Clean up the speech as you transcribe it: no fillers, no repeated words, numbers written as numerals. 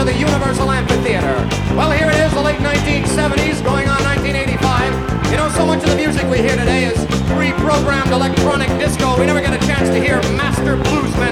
to the Universal Amphitheater. Well, here it is, the late 1970s, going on 1985. You know, so much of the music we hear today is pre-programmed electronic disco. We never get a chance to hear master bluesmen